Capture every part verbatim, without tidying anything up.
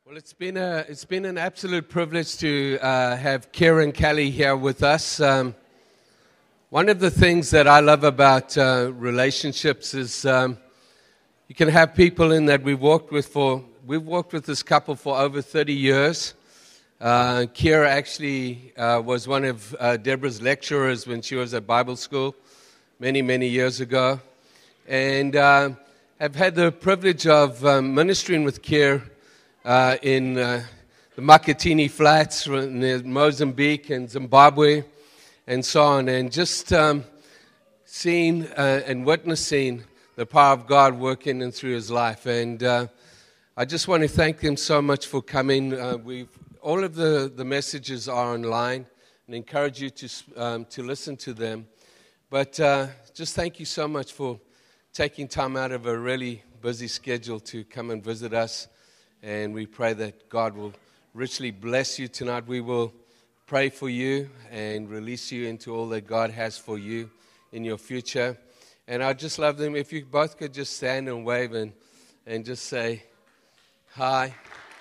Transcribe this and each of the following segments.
Well, it's been a it's been an absolute privilege to uh, have Kieran Kelly here with us. Um, one of the things that I love about uh, relationships is um, you can have people in that we've walked with for we've walked with this couple for over thirty years. Uh, Kira actually uh, was one of uh, Deborah's lecturers when she was at Bible school many many years ago, and uh, I've had the privilege of um, ministering with Kira. Uh, in uh, the Makatini Flats, in Mozambique and Zimbabwe, and so on, and just um, seeing uh, and witnessing the power of God working in through his life. And uh, I just want to thank him so much for coming. Uh, we've all of the, the messages are online, and encourage you to um, to listen to them. But uh, just thank you so much for taking time out of a really busy schedule to come and visit us. And we pray that God will richly bless you tonight. We will pray for you and release you into all that God has for you in your future. And I just love them. If you both could just stand and wave and, and just say hi.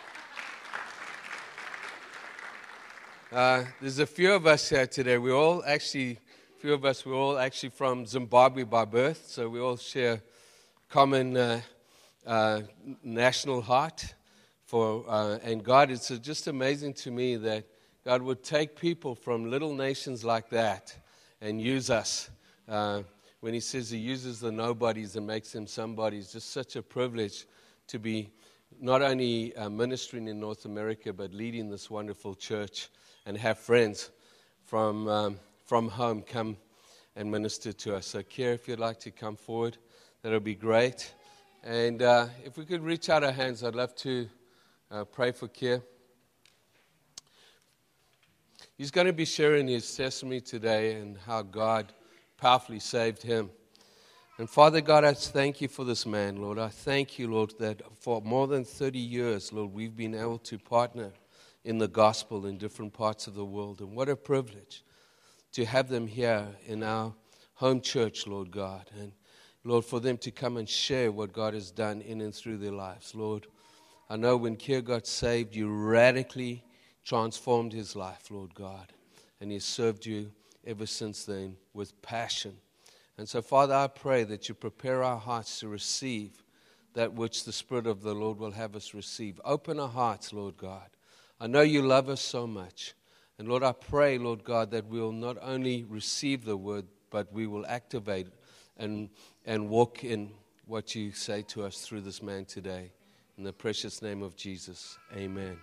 Uh, there's a few of us here today. We're all actually, a few of us, we're all actually from Zimbabwe by birth. So we all share common uh, uh, national heart. For, uh, and God, it's just amazing to me that God would take people from little nations like that and use us. Uh, when he says he uses the nobodies and makes them somebodies, just such a privilege to be not only uh, ministering in North America, but leading this wonderful church and have friends from, um, from home come and minister to us. So, Kira, if you'd like to come forward, that would be great. And uh, if we could reach out our hands, I'd love to Uh, pray for Kier. He's going to be sharing his testimony today and how God powerfully saved him. And Father God, I thank you for this man, Lord. I thank you, Lord, that for more than thirty years, Lord, we've been able to partner in the gospel in different parts of the world. And what a privilege to have them here in our home church, Lord God. And Lord, for them to come and share what God has done in and through their lives, Lord. I know when Kier got saved, you radically transformed his life, Lord God. And he served you ever since then with passion. And so, Father, I pray that you prepare our hearts to receive that which the Spirit of the Lord will have us receive. Open our hearts, Lord God. I know you love us so much. And Lord, I pray, Lord God, that we will not only receive the word, but we will activate and, and walk in what you say to us through this man today. In the precious name of Jesus, amen.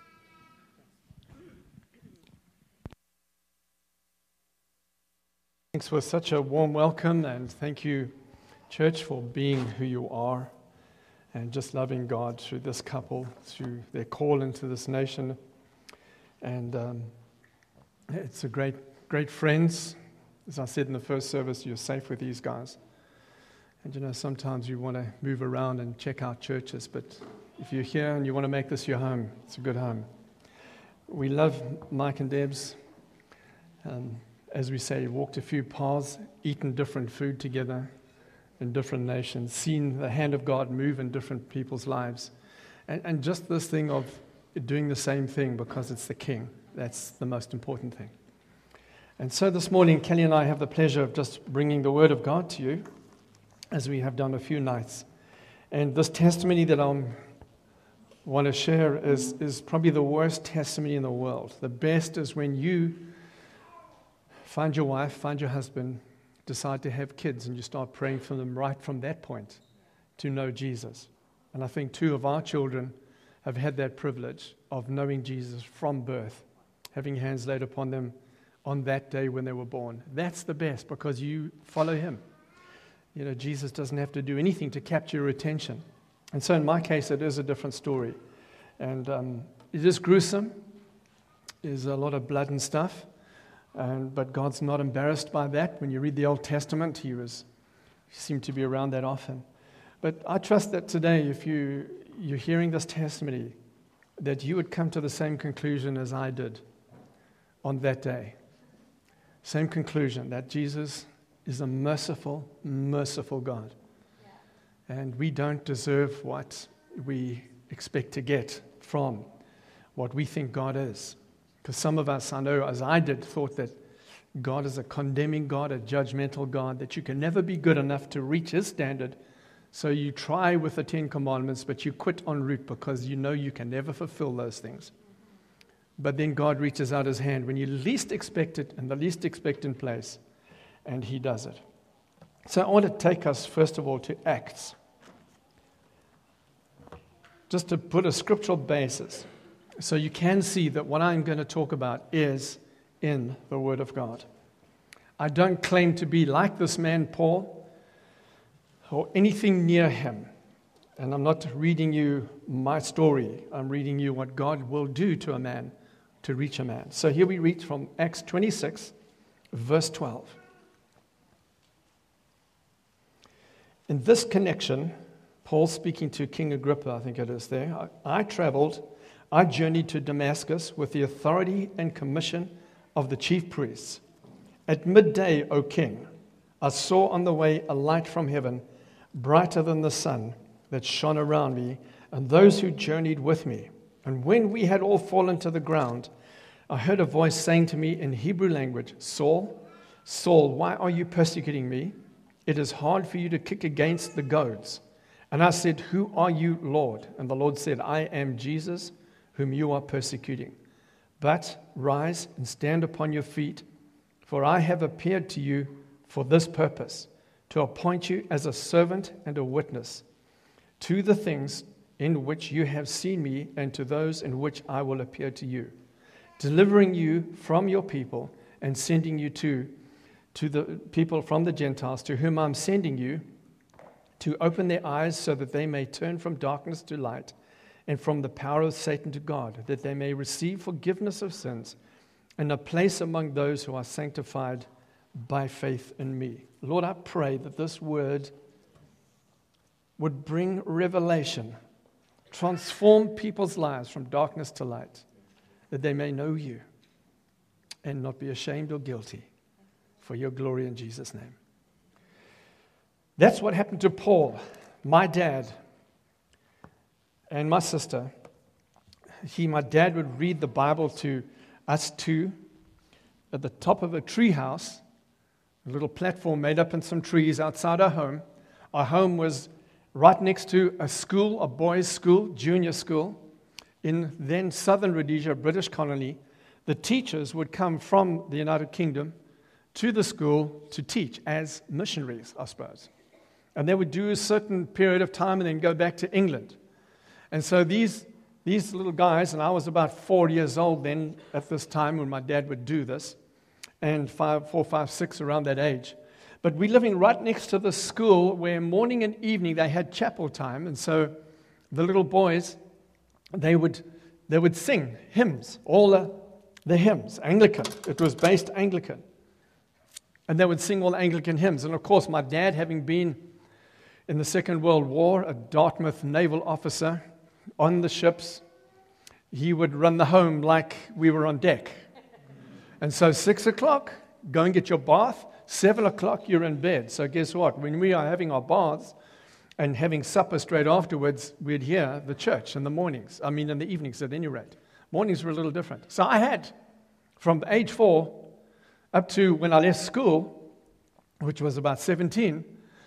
Thanks for such a warm welcome, and thank you, church, for being who you are and just loving God through this couple, through their call into this nation. And um, it's a great, great friends. As I said in the first service, you're safe with these guys. And you know, sometimes you want to move around and check out churches, but if you're here and you want to make this your home, it's a good home. We love Mike and Debs. Um, as we say, walked a few paths, eaten different food together in different nations, seen the hand of God move in different people's lives. And, and just this thing of doing the same thing because it's the King, that's the most important thing. And so this morning, Kelly and I have the pleasure of just bringing the Word of God to you, as we have done a few nights. And this testimony that I'm want to share is, is probably the worst testimony in the world. The best is when you find your wife, find your husband, decide to have kids, and you start praying for them right from that point to know Jesus. And I think two of our children have had that privilege of knowing Jesus from birth, having hands laid upon them on that day when they were born. That's the best because you follow him. You know, Jesus doesn't have to do anything to capture your attention. And so in my case, it is a different story. And um, it is gruesome. There's a lot of blood and stuff. And, but God's not embarrassed by that. When you read the Old Testament, he was he seemed to be around that often. But I trust that today, if you, you're hearing this testimony, that you would come to the same conclusion as I did on that day. Same conclusion, that Jesus is a merciful, merciful God. And we don't deserve what we expect to get from what we think God is. Because some of us, I know, as I did, thought that God is a condemning God, a judgmental God, that you can never be good enough to reach His standard. So you try with the Ten Commandments, but you quit en route because you know you can never fulfill those things. But then God reaches out His hand when you least expect it, in the least expectant place, and He does it. So I want to take us, first of all, to Acts. Just to put a scriptural basis, so you can see that what I'm going to talk about is in the Word of God. I don't claim to be like this man, Paul, or anything near him. And I'm not reading you my story. I'm reading you what God will do to a man to reach a man. So here we read from Acts twenty-six, verse twelve. In this connection, Paul speaking to King Agrippa, I think it is there, I, I traveled, I journeyed to Damascus with the authority and commission of the chief priests. At midday, O king, I saw on the way a light from heaven, brighter than the sun, that shone around me and those who journeyed with me. And when we had all fallen to the ground, I heard a voice saying to me in Hebrew language, Saul, Saul, why are you persecuting me? It is hard for you to kick against the goads. And I said, who are you, Lord? And the Lord said, I am Jesus, whom you are persecuting. But rise and stand upon your feet, for I have appeared to you for this purpose, to appoint you as a servant and a witness to the things in which you have seen me and to those in which I will appear to you, delivering you from your people and sending you to, to the people from the Gentiles to whom I'm sending you, to open their eyes so that they may turn from darkness to light and from the power of Satan to God, that they may receive forgiveness of sins and a place among those who are sanctified by faith in me. Lord, I pray that this word would bring revelation, transform people's lives from darkness to light, that they may know you and not be ashamed or guilty, for your glory in Jesus' name. That's what happened to Paul, my dad, and my sister. He, my dad would read the Bible to us two at the top of a tree house, a little platform made up in some trees outside our home. Our home was right next to a school, a boys' school, junior school, in then southern Rhodesia, British colony. The teachers would come from the United Kingdom to the school to teach as missionaries, I suppose. And they would do a certain period of time and then go back to England. And so these these little guys, and I was about four years old then at this time when my dad would do this, and five, four, five, six, around that age. But we're living right next to the school where morning and evening they had chapel time, and so the little boys, they would they would sing hymns, all the, the hymns, Anglican. It was based Anglican. And they would sing all the Anglican hymns. And of course, my dad, having been in the Second World War, a Dartmouth naval officer on the ships, he would run the home like we were on deck. And so six o'clock, go and get your bath. Seven o'clock, you're in bed. So guess what? When we are having our baths and having supper straight afterwards, we'd hear the church in the mornings. I mean, in the evenings at any rate. Mornings were a little different. So I had, from age four up to when I left school, which was about seventeen,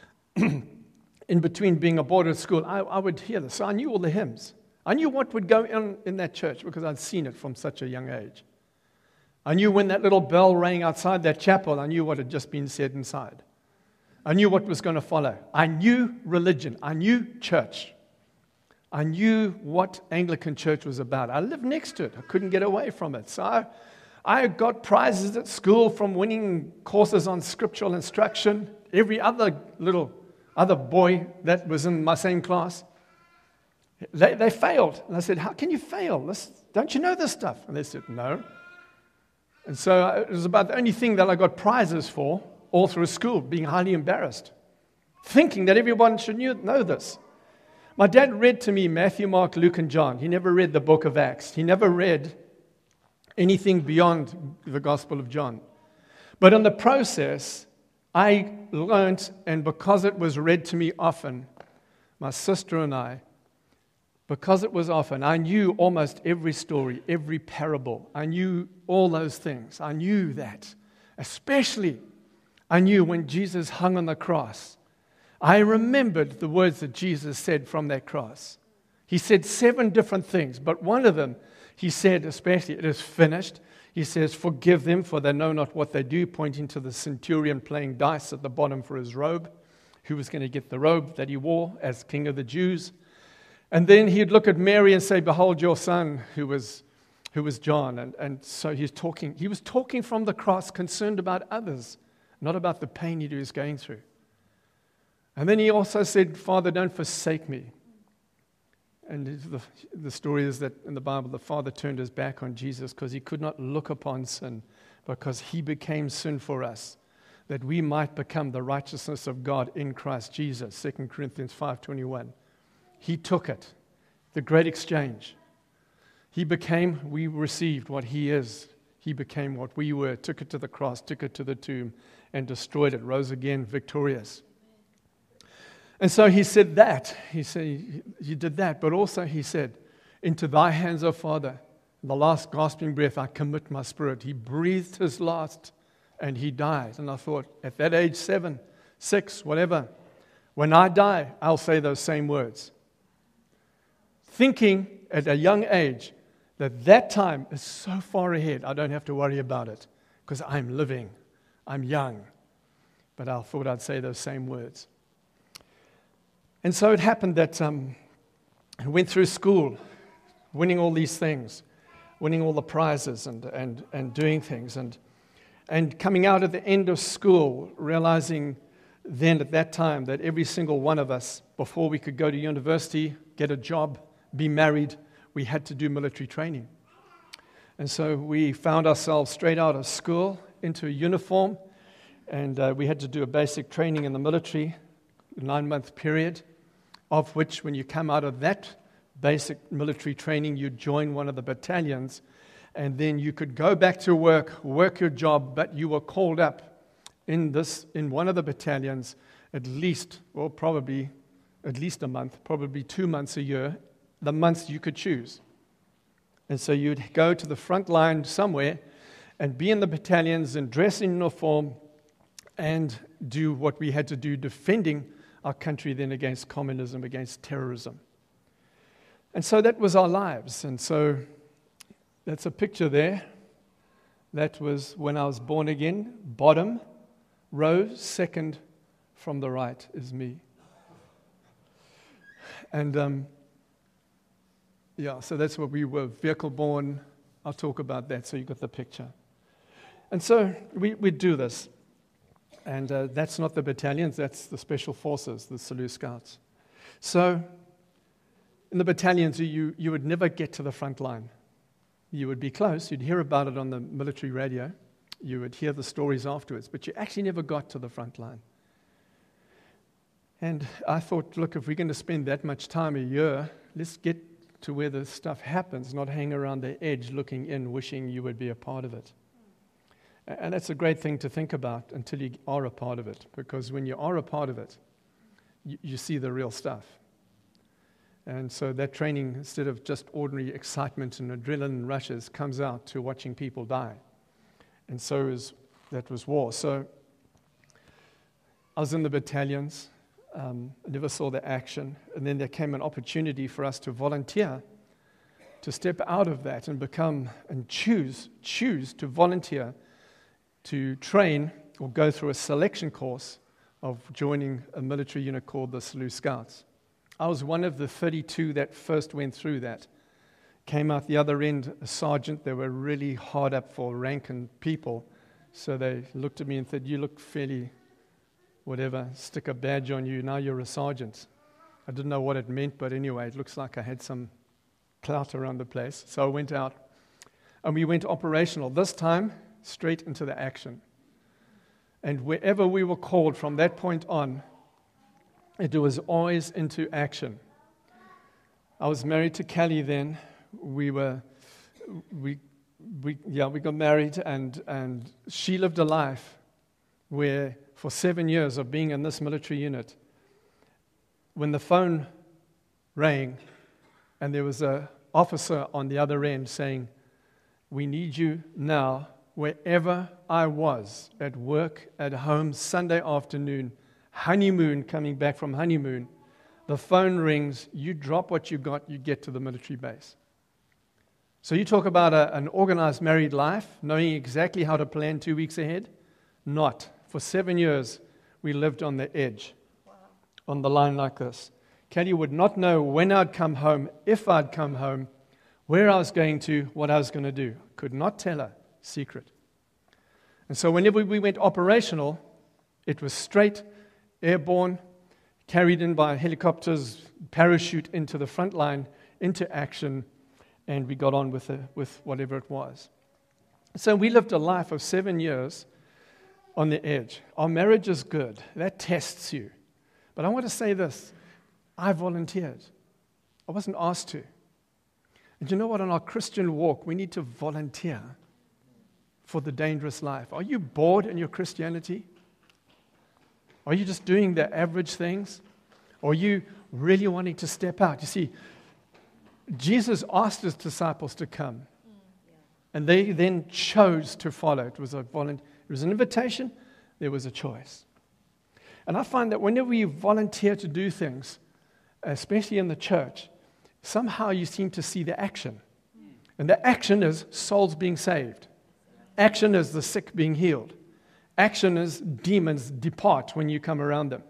in between being aboard at school, I, I would hear this. So I knew all the hymns. I knew what would go in in that church because I'd seen it from such a young age. I knew when that little bell rang outside that chapel, I knew what had just been said inside. I knew what was going to follow. I knew religion. I knew church. I knew what Anglican church was about. I lived next to it. I couldn't get away from it. So I, I got prizes at school from winning courses on scriptural instruction. Every other little other boy that was in my same class, they, they failed. And I said, how can you fail? This, don't you know this stuff? And they said, no. And so it was about the only thing that I got prizes for all through school, being highly embarrassed, thinking that everyone should know this. My dad read to me Matthew, Mark, Luke, and John. He never read the book of Acts. He never read anything beyond the Gospel of John. But in the process, I learned, and because it was read to me often, my sister and I, because it was often, I knew almost every story, every parable. I knew all those things. I knew that. Especially, I knew when Jesus hung on the cross. I remembered the words that Jesus said from that cross. He said seven different things, but one of them, he said especially, it is finished. He says, forgive them, for they know not what they do, pointing to the centurion playing dice at the bottom for his robe, who was going to get the robe that he wore as king of the Jews. And then he'd look at Mary and say, behold your son, who was who was John. And, and so he's talking, he was talking from the cross, concerned about others, not about the pain he was going through. And then he also said, Father, don't forsake me. And the, the story is that in the Bible, the Father turned his back on Jesus because he could not look upon sin, because he became sin for us, that we might become the righteousness of God in Christ Jesus, Second Corinthians five twenty-one. He took it, the great exchange. He became, we received what he is. He became what we were, took it to the cross, took it to the tomb, and destroyed it, rose again victorious. And so he said that, he said, he did that, but also he said, into thy hands, O Father, in the last gasping breath, I commit my spirit. He breathed his last, and he died. And I thought, at that age, seven, six, whatever, when I die, I'll say those same words. Thinking at a young age that that time is so far ahead, I don't have to worry about it because I'm living, I'm young. But I thought I'd say those same words. And so it happened that um, I went through school, winning all these things, winning all the prizes and, and, and doing things. And, and coming out at the end of school, realizing then at that time that every single one of us, before we could go to university, get a job, be married, we had to do military training. And so we found ourselves straight out of school into a uniform, and uh, we had to do a basic training in the military, a nine-month period, of which when you come out of that basic military training, you join one of the battalions, and then you could go back to work, work your job, but you were called up in this in one of the battalions at least, well, probably at least a month, probably two months a year, the months you could choose. And so you'd go to the front line somewhere and be in the battalions and dress in uniform and do what we had to do, defending our country then against communism, against terrorism. And so that was our lives. And so that's a picture there. That was when I was born again. Bottom row, second from the right is me. And um, yeah, so that's what we were, vehicle born. I'll talk about that so you got the picture. And so we, we do this. And uh, that's not the battalions, that's the special forces, the Selous Scouts. So in the battalions, you, you would never get to the front line. You would be close, you'd hear about it on the military radio, you would hear the stories afterwards, but you actually never got to the front line. And I thought, look, if we're going to spend that much time a year, let's get to where the stuff happens, not hang around the edge looking in, wishing you would be a part of it. And that's a great thing to think about until you are a part of it, because when you are a part of it, you, you see the real stuff. And so that training, instead of just ordinary excitement and adrenaline rushes, comes out to watching people die. And so is, that was war. So I was in the battalions. Um, I never saw the action. And then there came an opportunity for us to volunteer, to step out of that and become and choose, choose to volunteer to train or go through a selection course of joining a military unit called the Selous Scouts. I was one of the thirty-two that first went through that. Came out the other end, a sergeant. They were really hard up for rank and people. So they looked at me and said, you look fairly, whatever, stick a badge on you, now you're a sergeant. I didn't know what it meant, but anyway, it looks like I had some clout around the place. So I went out, and we went operational. This time, straight into the action. And wherever we were called from that point on, it was always into action. I was married to Kelly then. We were, we, we, yeah, we got married, and, and she lived a life where for seven years of being in this military unit, when the phone rang and there was an officer on the other end saying, "We need you now, wherever I was, at work, at home, Sunday afternoon, honeymoon, coming back from honeymoon, the phone rings, you drop what you got, you get to the military base." So you talk about a, an organized married life, knowing exactly how to plan two weeks ahead? Not. For seven years, we lived on the edge, wow. on the line like this. Kelly would not know when I'd come home, if I'd come home, where I was going to, what I was going to do. Could not tell her. Secret. And so whenever we went operational, it was straight, airborne, carried in by helicopters, parachute into the front line, into action, and we got on with it, with whatever it was. So we lived a life of seven years on the edge. Our marriage is good. That tests you. But I want to say this. I volunteered. I wasn't asked to. And you know what? On our Christian walk, we need to volunteer for the dangerous life. Are you bored in your Christianity? Are you just doing the average things? Or are you really wanting to step out? You see, Jesus asked his disciples to come, and they then chose to follow. It was a volun- it was an invitation, there was a choice. And I find that whenever we volunteer to do things, especially in the church, somehow you seem to see the action. And the action is souls being saved. Action is the sick being healed. Action is demons depart when you come around them.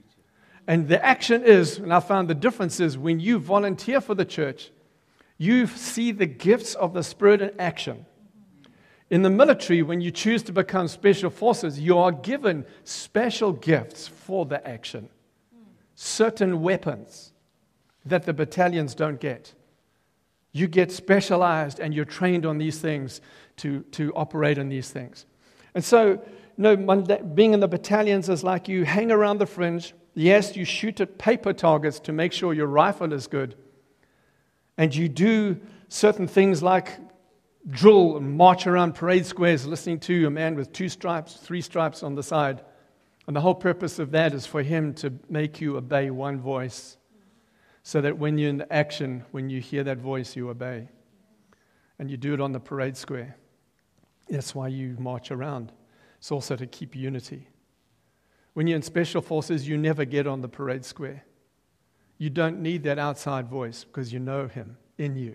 And the action is, and I found the difference is, when you volunteer for the church, you see the gifts of the Spirit in action. In the military, when you choose to become special forces, you are given special gifts for the action. Certain weapons that the battalions don't get. You get specialized and you're trained on these things to, to operate on these things. And so, you know, being in the battalions is like you hang around the fringe. Yes, you shoot at paper targets to make sure your rifle is good. And you do certain things like drill and march around parade squares listening to a man with two stripes, three stripes on the side. And the whole purpose of that is for him to make you obey one voice, so that when you're in action, when you hear that voice, you obey. And you do it on the parade square. That's why you march around. It's also to keep unity. When you're in special forces, you never get on the parade square. You don't need that outside voice because you know him in you.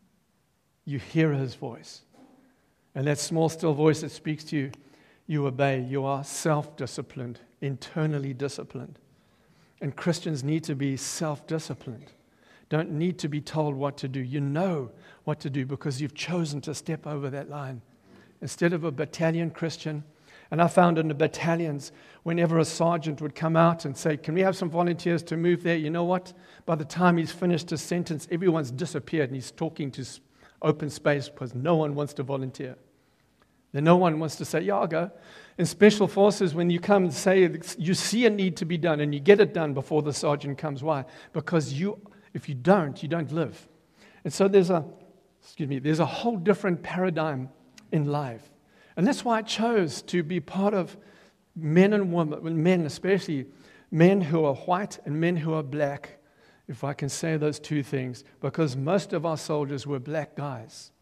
You hear his voice. And that small, still voice that speaks to you, you obey. You are self-disciplined, internally disciplined. And Christians need to be self-disciplined. Don't need to be told what to do. You know what to do because you've chosen to step over that line. Instead of a battalion Christian, and I found in the battalions, whenever a sergeant would come out and say, "Can we have some volunteers to move there?" You know what? By the time he's finished his sentence, everyone's disappeared and he's talking to open space because no one wants to volunteer. Then no one wants to say, "Yeah, I'll go." In special forces, when you come and say, you see a need to be done and you get it done before the sergeant comes. Why? Because you, if you don't, you don't live. And so there's a, excuse me, there's a whole different paradigm in life. And that's why I chose to be part of men and women, men especially, men who are white and men who are black, if I can say those two things, because most of our soldiers were black guys.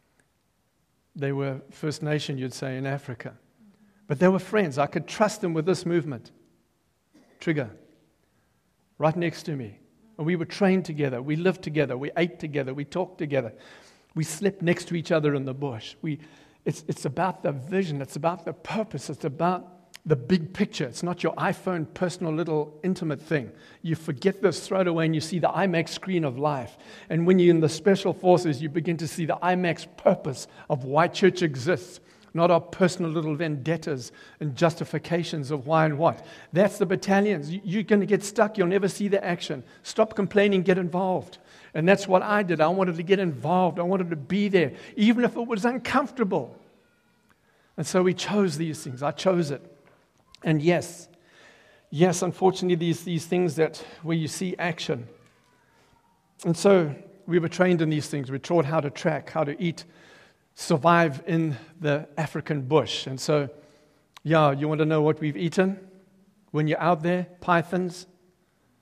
They were First Nation, you'd say, in Africa. But they were friends. I could trust them with this movement. Trigger. Right next to me. And we were trained together. We lived together. We ate together. We talked together. We slept next to each other in the bush. We, it's, it's about the vision. It's about the purpose. It's about the big picture. It's not your iPhone personal little intimate thing. You forget this, throw it away, and you see the IMAX screen of life. And when you're in the special forces, you begin to see the IMAX purpose of why church exists, not our personal little vendettas and justifications of why and what. That's the battalions. You're going to get stuck. You'll never see the action. Stop complaining. Get involved. And that's what I did. I wanted to get involved. I wanted to be there, even if it was uncomfortable. And so we chose these things. I chose it. And yes, yes, unfortunately, these, these things that where you see action. And so we were trained in these things. We were taught how to track, how to eat, survive in the African bush. And so, yeah, you want to know what we've eaten? When you're out there, pythons,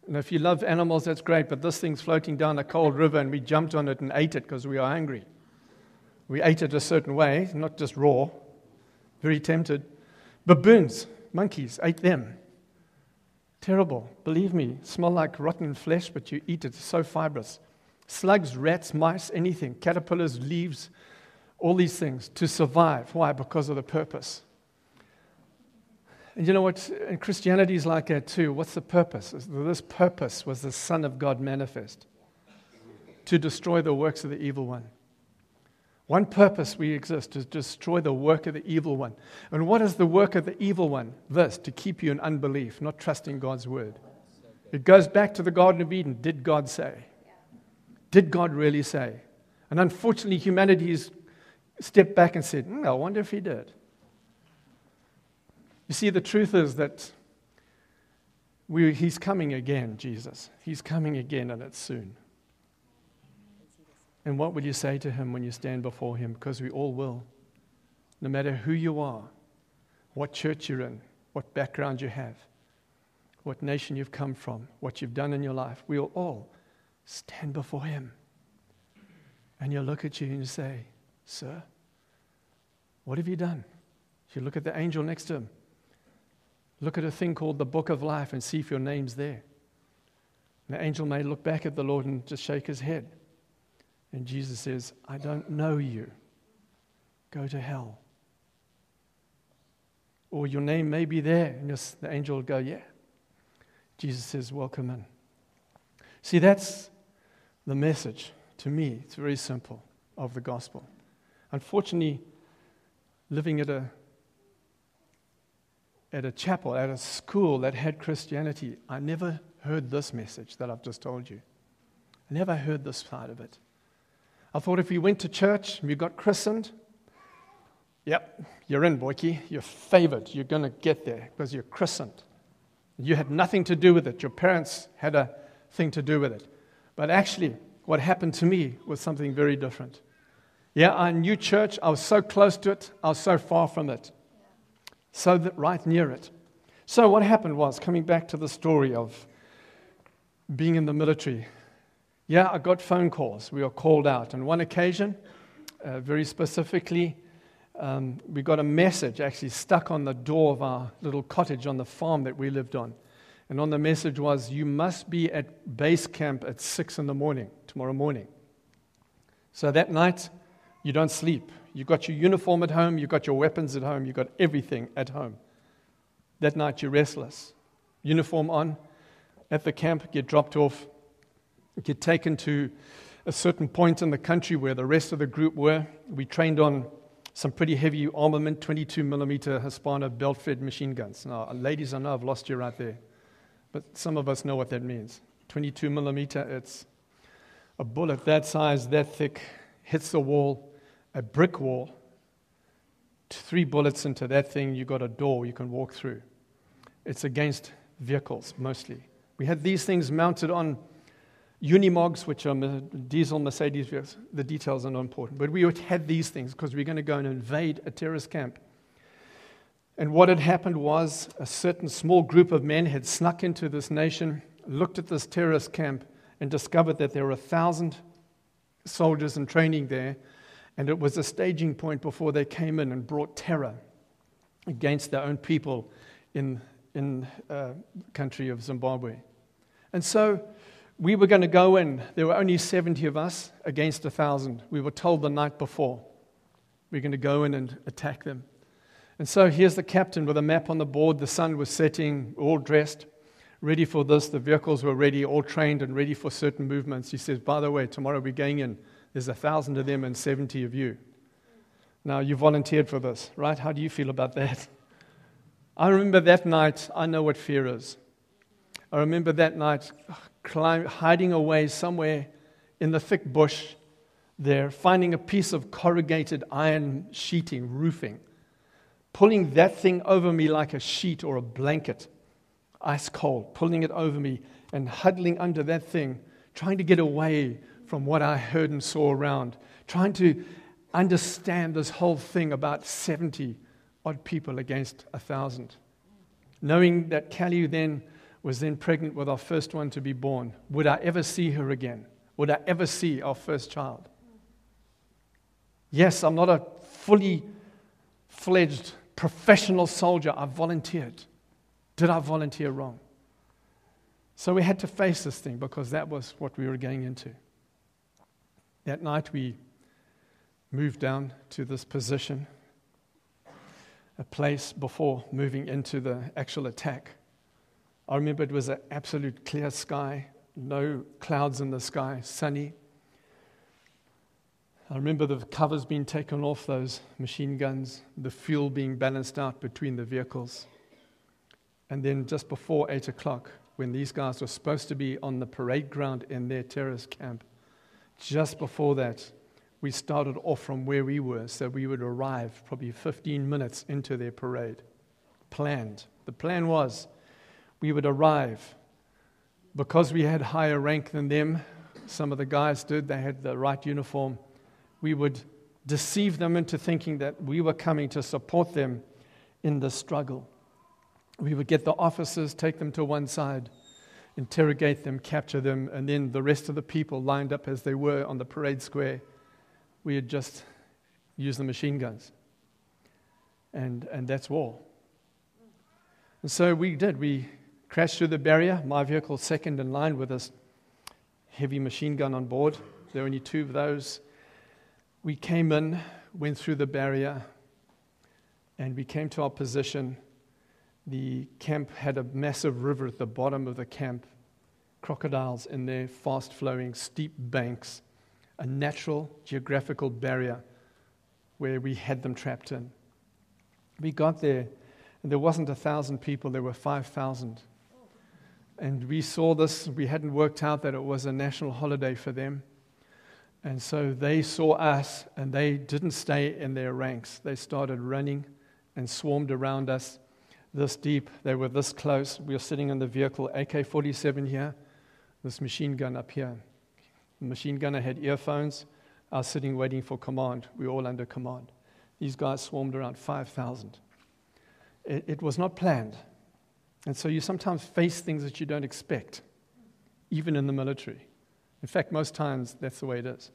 And if you love animals, that's great, but this thing's floating down a cold river and we jumped on it and ate it because we are hungry. We ate it a certain way, not just raw, very tempted. Baboons, monkeys, ate them. Terrible. Believe me, smell like rotten flesh, but you eat it. It's so fibrous. Slugs, rats, mice, anything, caterpillars, leaves, all these things to survive. Why? Because of the purpose. And you know what? And Christianity is like that too. What's the purpose? This purpose was the Son of God manifest to destroy the works of the evil one. One purpose we exist, to destroy the work of the evil one. And what is the work of the evil one? This, to keep you in unbelief, not trusting God's word. It goes back to the Garden of Eden. Did God say? Did God really say? And unfortunately, humanity has stepped back and said, hmm, I wonder if he did. You see, the truth is that we, he's coming again, Jesus. He's coming again, and it's soon. And what will you say to him when you stand before him? Because we all will. No matter who you are, what church you're in, what background you have, what nation you've come from, what you've done in your life, we'll all stand before him. And he'll look at you and you say, sir, what have you done? You look at the angel next to him. Look at a thing called the book of life and see if your name's there. And the angel may look back at the Lord and just shake his head. And Jesus says, I don't know you. Go to hell. Or your name may be there. And the angel will go, yeah. Jesus says, welcome in. See, that's the message to me. It's very simple of the gospel. Unfortunately, living at a at a chapel, at a school that had Christianity, I never heard this message that I've just told you. I never heard this side of it. I thought if you went to church and you got christened, yep, you're in, boykie. You're favored. You're going to get there because you're christened. You had nothing to do with it. Your parents had a thing to do with it. But actually, what happened to me was something very different. Yeah, I knew church. I was so close to it. I was so far from it. So that right near it. So what happened was, coming back to the story of being in the military, yeah, I got phone calls. We were called out. On one occasion, uh, very specifically, um, we got a message actually stuck on the door of our little cottage on the farm that we lived on. And on the message was, you must be at base camp at six in the morning, tomorrow morning. So that night, you don't sleep. You've got your uniform at home, you've got your weapons at home, you've got everything at home. That night, you're restless. Uniform on, at the camp, get dropped off, get taken to a certain point in the country where the rest of the group were. We trained on some pretty heavy armament, twenty-two millimeter Hispano belt-fed machine guns. Now, ladies, I know I've lost you right there, but some of us know what that means. twenty-two millimeter, it's a bullet that size, that thick, hits the wall, a brick wall, three bullets into that thing, you got a door you can walk through. It's against vehicles, mostly. We had these things mounted on Unimogs, which are diesel Mercedes vehicles. The details are not important. But we had these things because we were going to go and invade a terrorist camp. And what had happened was a certain small group of men had snuck into this nation, looked at this terrorist camp, and discovered that there were a thousand soldiers in training there. And it was a staging point before they came in and brought terror against their own people in in uh, the country of Zimbabwe. And so we were going to go in. There were only seventy of us against one thousand. We were told the night before we're going to go in and attack them. And so here's the captain with a map on the board. The sun was setting, all dressed, ready for this. The vehicles were ready, all trained and ready for certain movements. He says, by the way, tomorrow we're going in. There's a thousand of them and seventy of you. Now, you volunteered for this, right? How do you feel about that? I remember that night, I know what fear is. I remember that night climb, hiding away somewhere in the thick bush there, finding a piece of corrugated iron sheeting, roofing, pulling that thing over me like a sheet or a blanket, ice cold, pulling it over me and huddling under that thing, trying to get away from what I heard and saw around, trying to understand this whole thing about seventy odd people against a thousand. Knowing that Callie then was then pregnant with our first one to be born. Would I ever see her again? Would I ever see our first child? Yes, I'm not a fully fledged professional soldier. I volunteered. Did I volunteer wrong? So we had to face this thing because that was what we were going into. That night we moved down to this position, a place before moving into the actual attack. I remember it was an absolute clear sky, no clouds in the sky, sunny. I remember the covers being taken off those machine guns, the fuel being balanced out between the vehicles. And then just before eight o'clock, when these guys were supposed to be on the parade ground in their terrorist camp, just before that, we started off from where we were, so we would arrive probably fifteen minutes into their parade. Planned. The plan was we would arrive. Because we had higher rank than them, some of the guys did, they had the right uniform, we would deceive them into thinking that we were coming to support them in the struggle. We would get the officers, take them to one side, interrogate them, capture them, and then the rest of the people lined up as they were on the parade square, we would just use the machine guns. And, and that's war. And so we did. We crashed through the barrier. My vehicle second in line with this heavy machine gun on board. There were only two of those. We came in, went through the barrier, and we came to our position. The camp had a massive river at the bottom of the camp, crocodiles in there, fast-flowing, steep banks, a natural geographical barrier where we had them trapped in. We got there, and there wasn't a thousand people, there were five thousand. And we saw this, we hadn't worked out that it was a national holiday for them. And so they saw us, and they didn't stay in their ranks. They started running and swarmed around us this deep. They were this close. We were sitting in the vehicle, A K forty-seven here, this machine gun up here. The machine gunner had earphones. I was sitting waiting for command. We were all under command. These guys swarmed around five thousand. It, it was not planned. And so you sometimes face things that you don't expect, even in the military. In fact, most times, that's the way it is.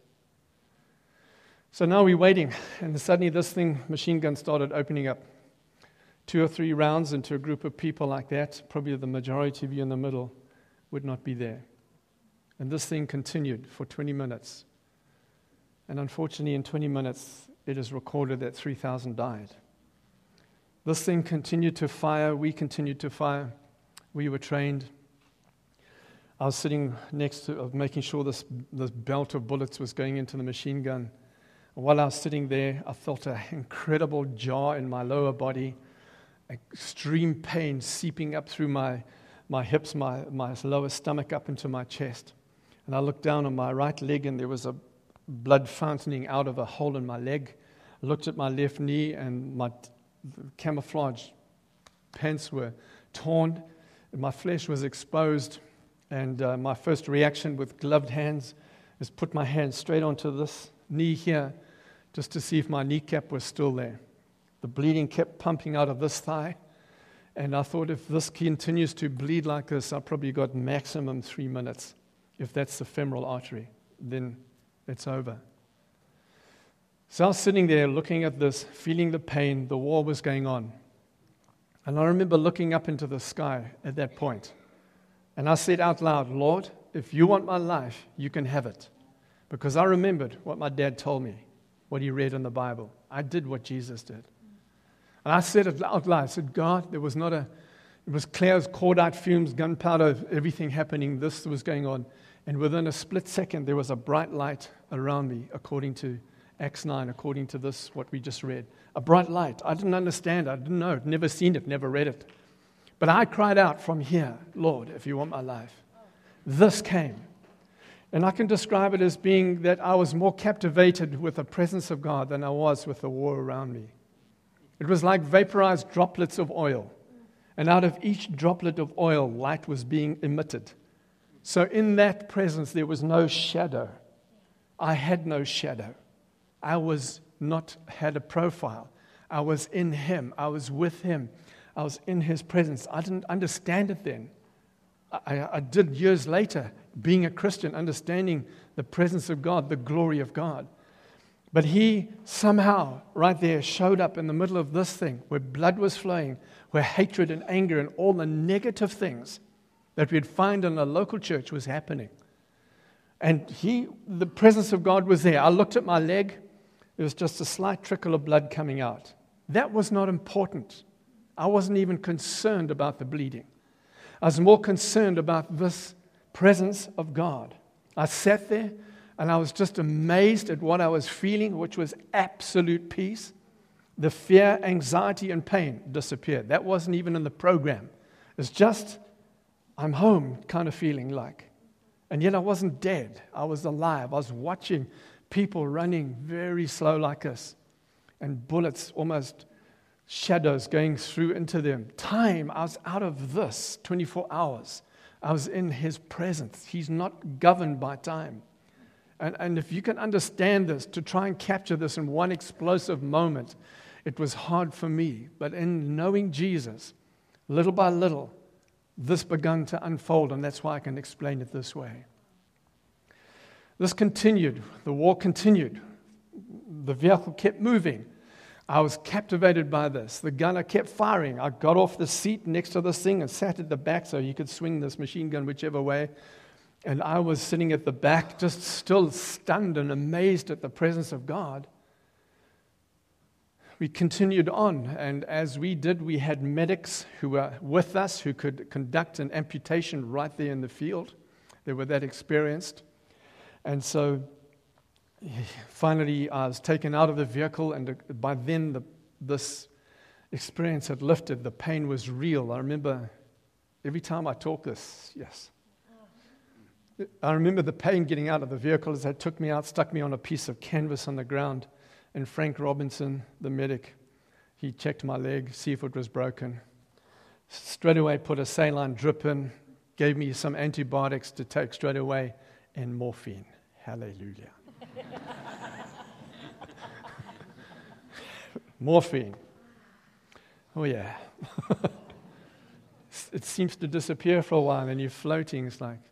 So now we're waiting, and suddenly this thing, machine gun, started opening up. Two or three rounds into a group of people like that, probably the majority of you in the middle would not be there. And this thing continued for twenty minutes. And unfortunately, in twenty minutes, it is recorded that three thousand died. This thing continued to fire. We continued to fire. We were trained. I was sitting next to, uh, making sure this, this belt of bullets was going into the machine gun. And while I was sitting there, I felt an incredible jar in my lower body, extreme pain seeping up through my, my hips, my, my lower stomach up into my chest. And I looked down on my right leg, and there was a blood fountaining out of a hole in my leg. I looked at my left knee, and my camouflage pants were torn. My flesh was exposed. And uh, my first reaction with gloved hands is put my hand straight onto this knee here just to see if my kneecap was still there. The bleeding kept pumping out of this thigh. And I thought, if this continues to bleed like this, I've probably got maximum three minutes. If that's the femoral artery, then it's over. So I was sitting there looking at this, feeling the pain. The war was going on. And I remember looking up into the sky at that point. And I said out loud, Lord, if you want my life, you can have it. Because I remembered what my dad told me, what he read in the Bible. I did what Jesus did. And I said it out loud. I said, God, there was not a, it was clear as cordite fumes, gunpowder, everything happening. This was going on. And within a split second, there was a bright light around me, according to Acts nine, according to this, what we just read. A bright light. I didn't understand. I didn't know. I'd never seen it, never read it. But I cried out from here, Lord, if you want my life. This came. And I can describe it as being that I was more captivated with the presence of God than I was with the war around me. It was like vaporized droplets of oil. And out of each droplet of oil, light was being emitted. So in that presence, there was no shadow. I had no shadow. I was not had a profile. I was in Him. I was with Him. I was in His presence. I didn't understand it then. I, I did years later, being a Christian, understanding the presence of God, the glory of God. But he somehow, right there, showed up in the middle of this thing where blood was flowing, where hatred and anger and all the negative things that we'd find in a local church was happening. And he, the presence of God was there. I looked at my leg. There was just a slight trickle of blood coming out. That was not important. I wasn't even concerned about the bleeding. I was more concerned about this presence of God. I sat there and I was just amazed at what I was feeling, which was absolute peace. The fear, anxiety, and pain disappeared. That wasn't even in the program. It's just, I'm home kind of feeling like. And yet I wasn't dead. I was alive. I was watching people running very slow like this, and bullets, almost shadows going through into them. Time, I was out of this twenty-four hours. I was in His presence. He's not governed by time. And, and if you can understand this, to try and capture this in one explosive moment, it was hard for me. But in knowing Jesus, little by little, this began to unfold, and that's why I can explain it this way. This continued. The war continued. The vehicle kept moving. I was captivated by this. The gunner kept firing. I got off the seat next to this thing and sat at the back so he could swing this machine gun whichever way. And I was sitting at the back, just still stunned and amazed at the presence of God. We continued on, and as we did, we had medics who were with us who could conduct an amputation right there in the field. They were that experienced. And so finally I was taken out of the vehicle, and by then the, this experience had lifted. The pain was real. I remember every time I talk this, yes. I remember the pain getting out of the vehicle as they took me out, stuck me on a piece of canvas on the ground. And Frank Robinson, the medic, he checked my leg, see if it was broken. Straight away put a saline drip in, gave me some antibiotics to take straight away, and morphine. Hallelujah. Morphine. Oh yeah. It seems to disappear for a while, and you're floating. It's like,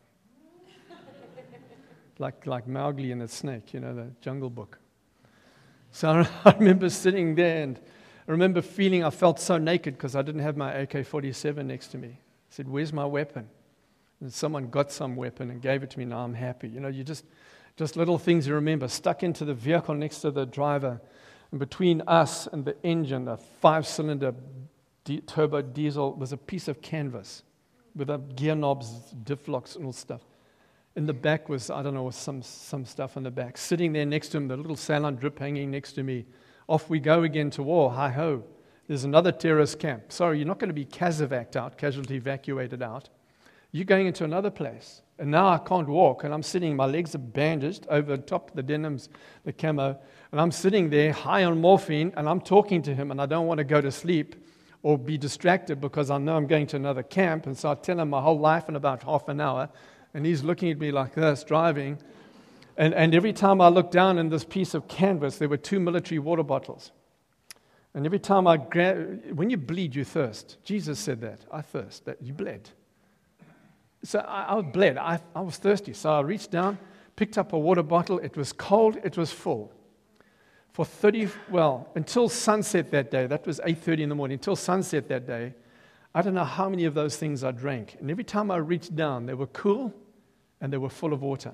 like, like Mowgli and the snake, you know, the Jungle Book. So I remember sitting there, and I remember feeling I felt so naked because I didn't have my A K forty-seven next to me. I said, "Where's my weapon?" And someone got some weapon and gave it to me. Now I'm happy. You know, you just, just little things you remember. Stuck into the vehicle next to the driver, and between us and the engine, a five-cylinder di- turbo diesel, was a piece of canvas with a gear knobs, diff locks, and all stuff. In the back was, I don't know, some some stuff in the back. Sitting there next to him, the little saline drip hanging next to me. Off we go again to war. Hi-ho. There's another terrorist camp. Sorry, you're not going to be CASEVAC'd out, casualty evacuated out. You're going into another place. And now I can't walk, and I'm sitting, my legs are bandaged over top of the denims, the camo, and I'm sitting there high on morphine, and I'm talking to him, and I don't want to go to sleep or be distracted because I know I'm going to another camp. And so I tell him my whole life in about half an hour. And he's looking at me like this, driving. And, and every time I looked down in this piece of canvas, there were two military water bottles. And every time I grab, when you bleed, you thirst. Jesus said that. I thirst. That you bled. So I, I bled. I, I was thirsty. So I reached down, picked up a water bottle. It was cold. It was full. For thirty, well, until sunset that day, that was eight thirty in the morning, until sunset that day, I don't know how many of those things I drank. And every time I reached down, they were cool and they were full of water.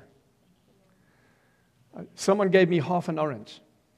Someone gave me half an orange.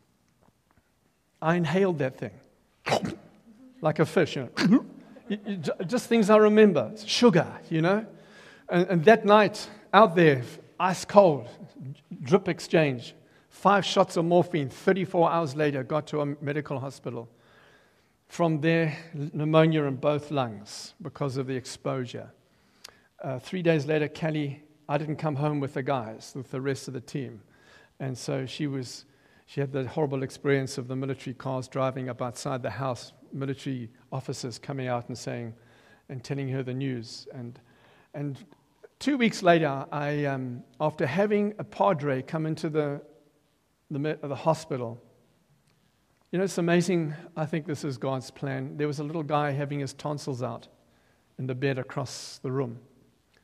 I inhaled that thing like a fish, you know. Just things I remember. Sugar, you know. And, and that night, out there, ice cold, drip exchange, five shots of morphine, thirty-four hours later, got to a medical hospital. From there, pneumonia in both lungs because of the exposure. Uh, three days later, Kelly, I didn't come home with the guys, with the rest of the team. And so she was, she had the horrible experience of the military cars driving up outside the house, military officers coming out and saying, and telling her the news. And and two weeks later, I, um, after having a padre come into the the, the hospital. You know, it's amazing. I think this is God's plan. There was a little guy having his tonsils out in the bed across the room.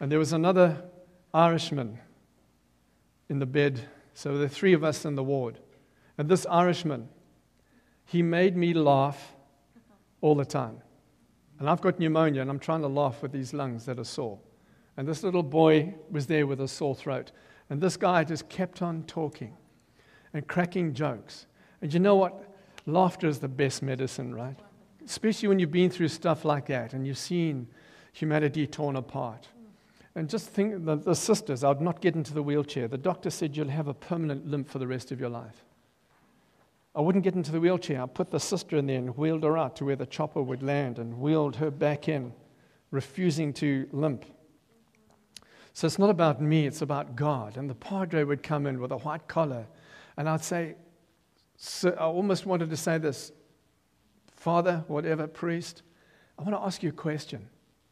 And there was another Irishman in the bed. So there were three of us in the ward. And this Irishman, he made me laugh all the time. And I've got pneumonia, and I'm trying to laugh with these lungs that are sore. And this little boy was there with a sore throat. And this guy just kept on talking and cracking jokes. And you know what? Laughter is the best medicine, right? Especially when you've been through stuff like that and you've seen humanity torn apart. And just think, the, the sisters, I'd not get into the wheelchair. The doctor said you'll have a permanent limp for the rest of your life. I wouldn't get into the wheelchair. I put the sister in there and wheeled her out to where the chopper would land and wheeled her back in, refusing to limp. So it's not about me, it's about God. And the padre would come in with a white collar, and I'd say, so I almost wanted to say this, Father, whatever, priest, I want to ask you a question.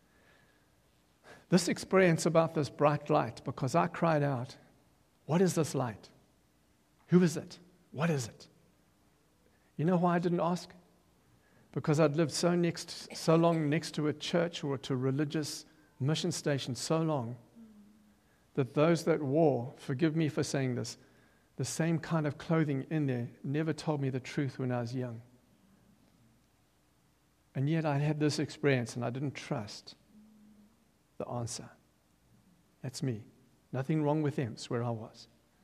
This experience about this bright light, because I cried out, what is this light? Who is it? What is it? You know why I didn't ask? Because I'd lived so next, so long next to a church or to a religious mission station so long that those that wore, forgive me for saying this, the same kind of clothing in there never told me the truth when I was young. And yet I had this experience and I didn't trust the answer. That's me. Nothing wrong with them. It's where I was.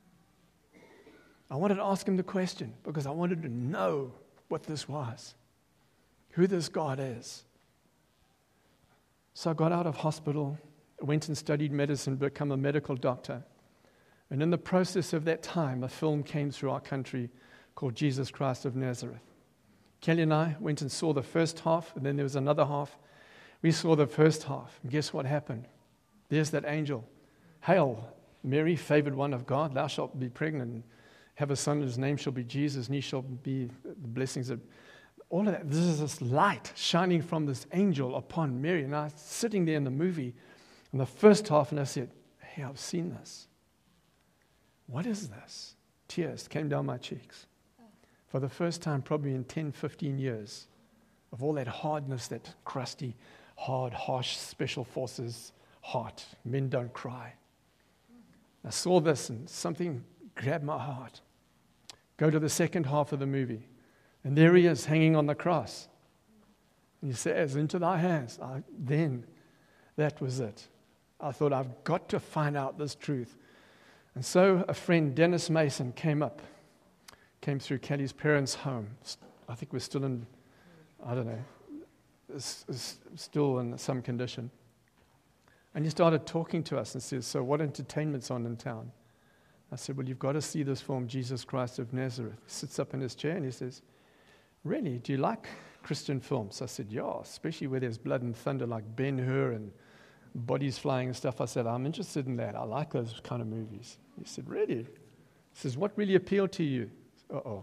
I wanted to ask him the question because I wanted to know what this was, who this God is. So I got out of hospital, went and studied medicine, become a medical doctor. And in the process of that time, a film came through our country called Jesus Christ of Nazareth. Kelly and I went and saw the first half, and then there was another half. We saw the first half, and guess what happened? There's that angel. Hail, Mary, favored one of God, thou shalt be pregnant and have a son, his name shall be Jesus, and he shall be the blessings of all of that. This is this light shining from this angel upon Mary. And I was sitting there in the movie in the first half, and I said, hey, I've seen this. What is this? Tears came down my cheeks. For the first time, probably in ten, fifteen years, of all that hardness, that crusty, hard, harsh special forces heart. Men don't cry. I saw this and something grabbed my heart. Go to the second half of the movie, and there he is hanging on the cross. And he says, into thy hands. I, then, that was it. I thought, I've got to find out this truth. And so a friend, Dennis Mason, came up, came through Kelly's parents' home. I think we're still in, I don't know, is, is still in some condition. And he started talking to us and says, so what entertainment's on in town? I said, well, you've got to see this film, Jesus Christ of Nazareth. He sits up in his chair and he says, really, do you like Christian films? I said, yeah, especially where there's blood and thunder like Ben-Hur and bodies flying and stuff. I said, I'm interested in that. I like those kind of movies. He said, really? He says, what really appealed to you? Uh-oh.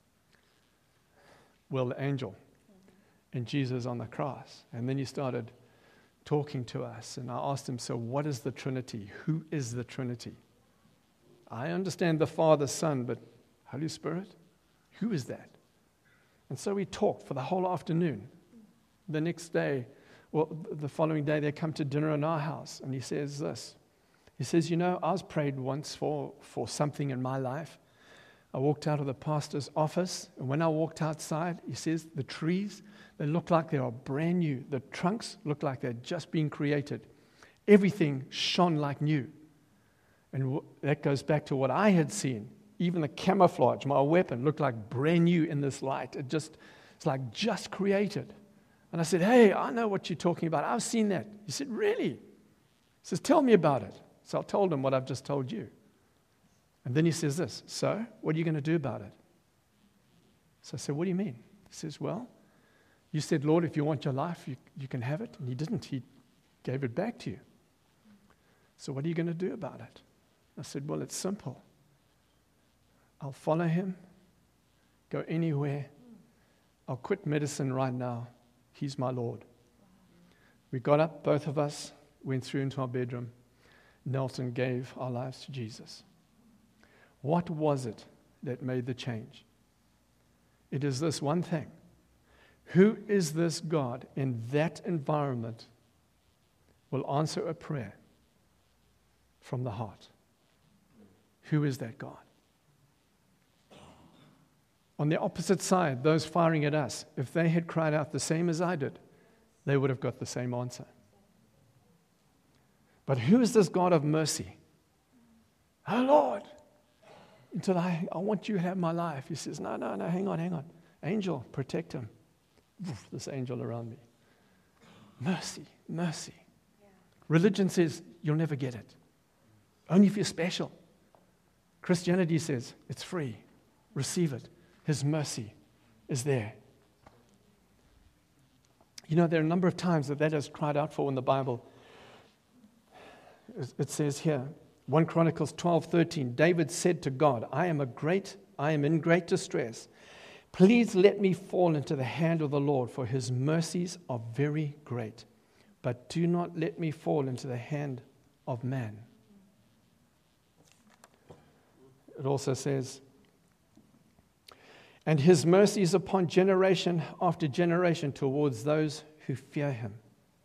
Well, the angel and Jesus on the cross. And then he started talking to us. And I asked him, so what is the Trinity? Who is the Trinity? I understand the Father, Son, but Holy Spirit? Who is that? And so we talked for the whole afternoon. The next day, well, the following day, they come to dinner in our house, and he says this. He says, you know, I was prayed once for, for something in my life. I walked out of the pastor's office, and when I walked outside, he says, the trees, they look like they are brand new. The trunks look like they're just being created. Everything shone like new. And that goes back to what I had seen. Even the camouflage, my weapon, looked like brand new in this light. It just, it's like just created. And I said, hey, I know what you're talking about. I've seen that. He said, really? He says, tell me about it. So I told him what I've just told you. And then he says this, so what are you going to do about it? So I said, what do you mean? He says, well, you said, Lord, if you want your life, you, you can have it. And he didn't. He gave it back to you. So what are you going to do about it? I said, well, it's simple. I'll follow him, go anywhere. I'll quit medicine right now. He's my Lord. We got up, both of us, went through into our bedroom, knelt and gave our lives to Jesus. What was it that made the change? It is this one thing. Who is this God in that environment will answer a prayer from the heart. Who is that God? On the opposite side, those firing at us, if they had cried out the same as I did, they would have got the same answer. But who is this God of mercy? Oh, Lord, until I, I want you to have my life. He says, no, no, no, hang on, hang on. Angel, protect him. Oof, this angel around me. Mercy, mercy. Yeah. Religion says you'll never get it. Only if you're special. Christianity says it's free. Receive it. His mercy is there. You know, there are a number of times that that is cried out for in the Bible. It says here, First Chronicles twelve thirteen, David said to God, I am a great, I am in great distress. Please let me fall into the hand of the Lord, for his mercies are very great. But do not let me fall into the hand of man. It also says, and his mercies upon generation after generation towards those who fear him.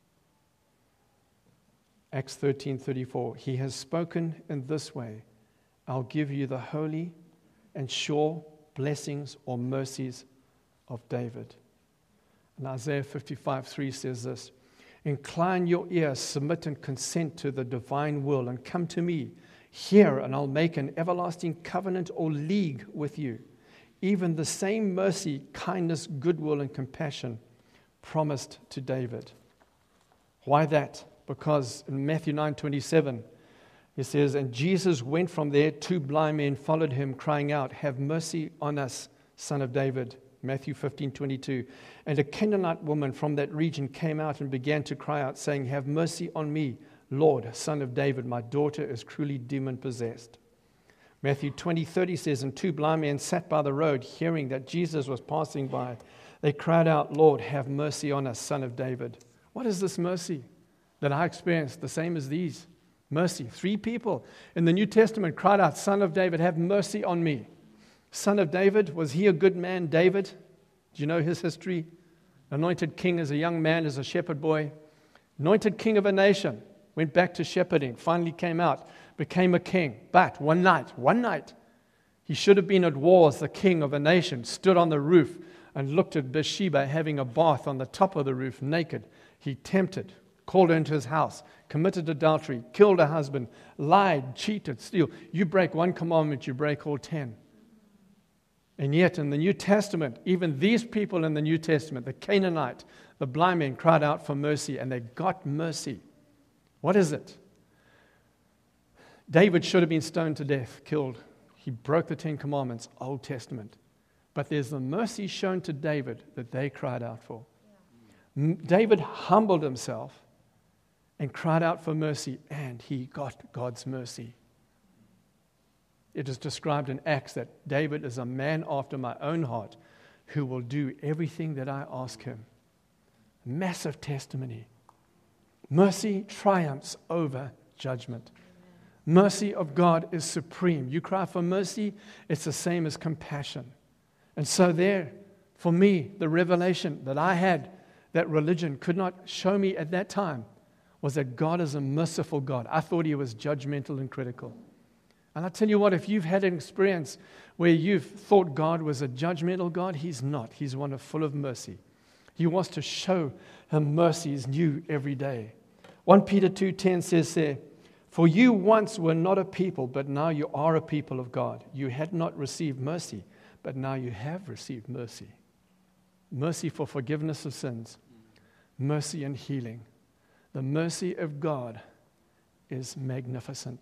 Acts thirteen thirty-four, he has spoken in this way, I'll give you the holy and sure blessings or mercies of David. And Isaiah fifty-five three says this, incline your ear, submit and consent to the divine will, and come to me. Hear, and I'll make an everlasting covenant or league with you. Even the same mercy, kindness, goodwill, and compassion promised to David. Why that? Because in Matthew nine twenty-seven, it says, and Jesus went from there, two blind men followed him, crying out, have mercy on us, Son of David. Matthew fifteen twenty-two. And a Canaanite woman from that region came out and began to cry out, saying, have mercy on me, Lord, Son of David, my daughter is cruelly demon-possessed. Matthew twenty thirty says, and two blind men sat by the road, hearing that Jesus was passing by. They cried out, Lord, have mercy on us, Son of David. What is this mercy that I experienced? The same as these. Mercy. Three people in the New Testament cried out, Son of David, have mercy on me. Son of David, was he a good man, David? Do you know his history? Anointed king as a young man, as a shepherd boy. Anointed king of a nation. Went back to shepherding. Finally came out. Became a king. But one night, one night, he should have been at war as the king of a nation. Stood on the roof and looked at Bathsheba having a bath on the top of the roof, naked. He tempted, called her into his house, committed adultery, killed her husband, lied, cheated, steal. You break one commandment, you break all ten. And yet in the New Testament, even these people in the New Testament, the Canaanite, the blind men, cried out for mercy, and they got mercy. What is it? David should have been stoned to death, killed. He broke the Ten Commandments, Old Testament. But there's the mercy shown to David that they cried out for. Yeah. David humbled himself and cried out for mercy, and he got God's mercy. It is described in Acts that David is a man after my own heart who will do everything that I ask him. Massive testimony. Mercy triumphs over judgment. Amen. Mercy of God is supreme. You cry for mercy, it's the same as compassion. And so there, for me, the revelation that I had that religion could not show me at that time was that God is a merciful God. I thought he was judgmental and critical. And I tell you what, if you've had an experience where you've thought God was a judgmental God, he's not. He's one of full of mercy. He wants to show him mercies new every day. First Peter two ten says there, for you once were not a people, but now you are a people of God. You had not received mercy, but now you have received mercy. Mercy for forgiveness of sins. Mercy and healing. The mercy of God is magnificent.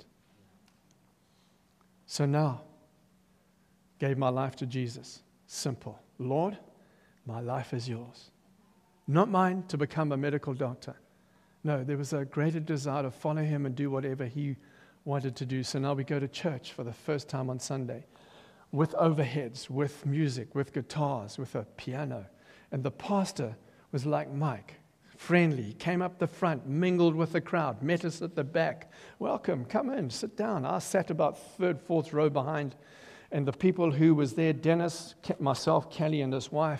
So now, gave my life to Jesus. Simple. Lord, my life is yours. Not mine to become a medical doctor. No, there was a greater desire to follow him and do whatever he wanted to do. So now we go to church for the first time on Sunday with overheads, with music, with guitars, with a piano. And the pastor was like Mike, friendly. He came up the front, mingled with the crowd, met us at the back. Welcome, come in, sit down. I sat about third, fourth row behind. And the people who was there, Dennis, myself, Kelly, and his wife,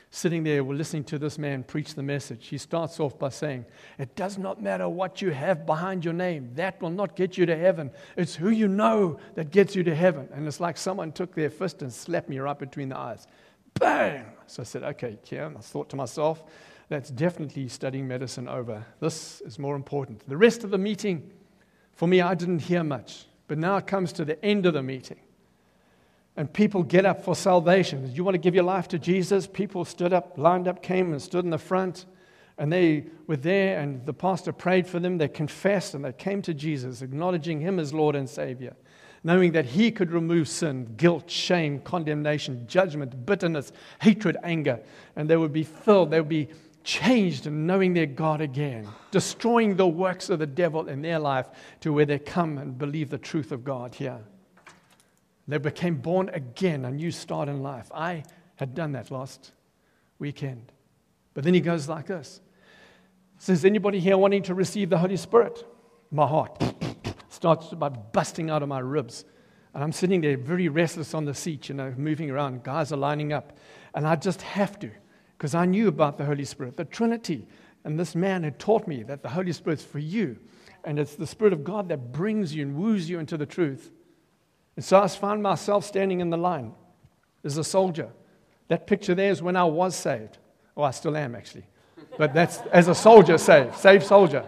sitting there, we're listening to this man preach the message. He starts off by saying, it does not matter what you have behind your name. That will not get you to heaven. It's who you know that gets you to heaven. And it's like someone took their fist and slapped me right between the eyes. Bang! So I said, okay, Kia. I thought to myself, that's definitely studying medicine over. This is more important. The rest of the meeting, for me, I didn't hear much. But now it comes to the end of the meeting. And people get up for salvation. You want to give your life to Jesus? People stood up, lined up, came and stood in the front. And they were there, and the pastor prayed for them. They confessed, and they came to Jesus, acknowledging Him as Lord and Savior, knowing that He could remove sin, guilt, shame, condemnation, judgment, bitterness, hatred, anger. And they would be filled, they would be changed in knowing their God again, destroying the works of the devil in their life to where they come and believe the truth of God here. They became born again, a new start in life. I had done that last weekend. But then he goes like this. Says, anybody here wanting to receive the Holy Spirit? My heart starts by busting out of my ribs. And I'm sitting there very restless on the seat, you know, moving around. Guys are lining up. And I just have to, because I knew about the Holy Spirit, the Trinity. And this man had taught me that the Holy Spirit's for you. And it's the Spirit of God that brings you and woos you into the truth. And so I found myself standing in the line as a soldier. That picture there is when I was saved. Oh, I still am, actually. But that's as a soldier saved, saved soldier.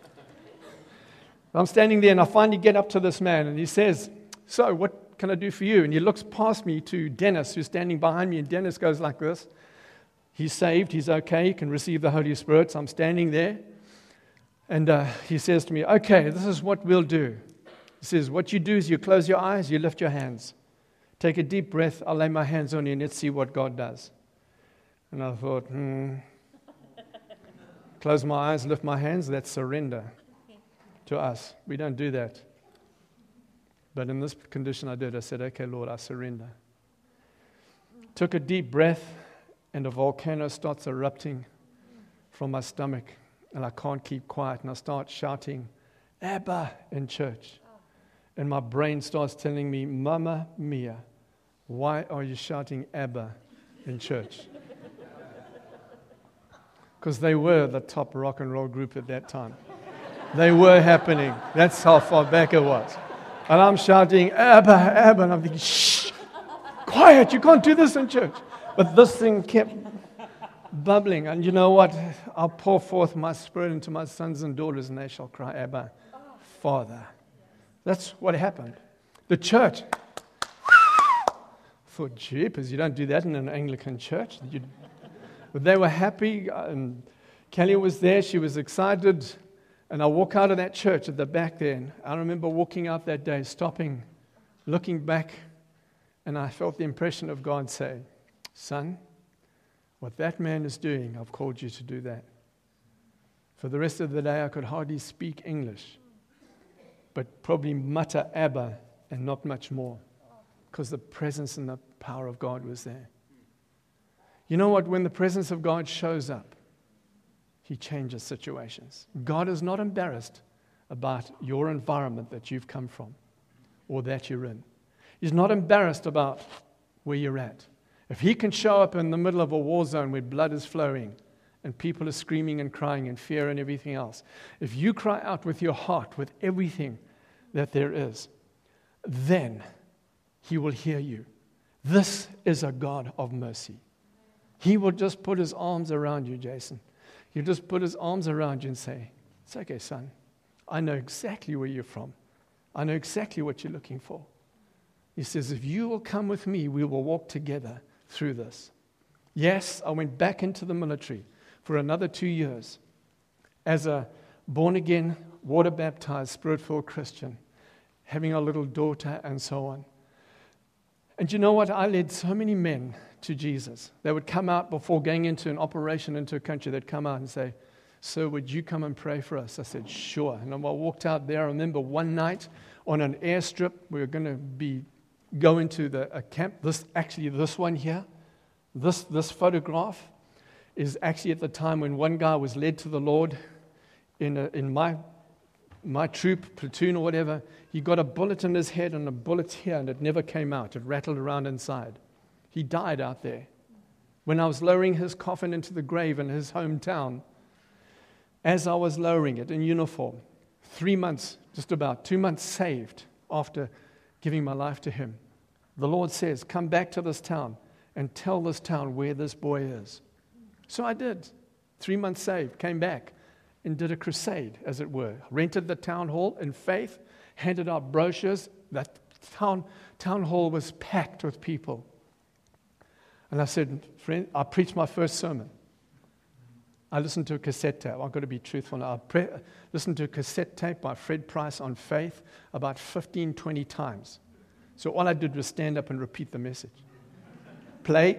I'm standing there, and I finally get up to this man, and he says, so what can I do for you? And he looks past me to Dennis, who's standing behind me, and Dennis goes like this. He's saved, he's okay, he can receive the Holy Spirit. So I'm standing there, and uh, he says to me, okay, this is what we'll do. He says, what you do is you close your eyes, you lift your hands. Take a deep breath, I'll lay my hands on you, and let's see what God does. And I thought, hmm. Close my eyes, lift my hands, that's surrender to us. We don't do that. But in this condition I did. I said, okay, Lord, I surrender. Took a deep breath, and a volcano starts erupting from my stomach, and I can't keep quiet, and I start shouting, Abba, in church. And my brain starts telling me, Mamma mia, why are you shouting Abba in church? Because they were the top rock and roll group at that time. They were happening. That's how far back it was. And I'm shouting, Abba, Abba, and I'm thinking, shh, quiet, you can't do this in church. But this thing kept bubbling. And you know what? I'll pour forth my spirit into my sons and daughters, and they shall cry, Abba, Father. That's what happened. The church. I thought, jeepers, you don't do that in an Anglican church. You, but they were happy, and Kelly was there. She was excited. And I walk out of that church at the back there. And I remember walking out that day, stopping, looking back, and I felt the impression of God say, son, what that man is doing, I've called you to do that. For the rest of the day, I could hardly speak English, but probably mutter Abba and not much more, because the presence and the power of God was there. You know what? When the presence of God shows up, He changes situations. God is not embarrassed about your environment that you've come from or that you're in. He's not embarrassed about where you're at. If He can show up in the middle of a war zone where blood is flowing and people are screaming and crying and fear and everything else, if you cry out with your heart, with everything that there is, then He will hear you. This is a God of mercy. He will just put His arms around you, Jason. He'll just put His arms around you and say, it's okay, son. I know exactly where you're from. I know exactly what you're looking for. He says, if you will come with me, we will walk together through this. Yes, I went back into the military for another two years as a born-again, water-baptized, spirit-filled Christian, having a little daughter and so on. And you know what? I led so many men to Jesus. They would come out before going into an operation into a country. They'd come out and say, sir, would you come and pray for us? I said, sure. And I walked out there. I remember one night on an airstrip, we were going to be go into the a camp. This actually, this one here, this this photograph is actually at the time when one guy was led to the Lord in a, in my my troop, platoon or whatever. He got a bullet in his head and a bullet here, and it never came out. It rattled around inside. He died out there. when I was lowering his coffin into the grave in his hometown, as I was lowering it in uniform, three months, just about two months saved after giving my life to him, the Lord says, come back to this town and tell this town where this boy is. So I did. Three months saved, came back and did a crusade, as it were. Rented the town hall in faith, handed out brochures. That town, town hall was packed with people. And I said, friend, I preached my first sermon. I listened to a cassette tape. I've got to be truthful now. I pre- listened to a cassette tape by Fred Price on faith about fifteen, twenty times. So all I did was stand up and repeat the message. Play.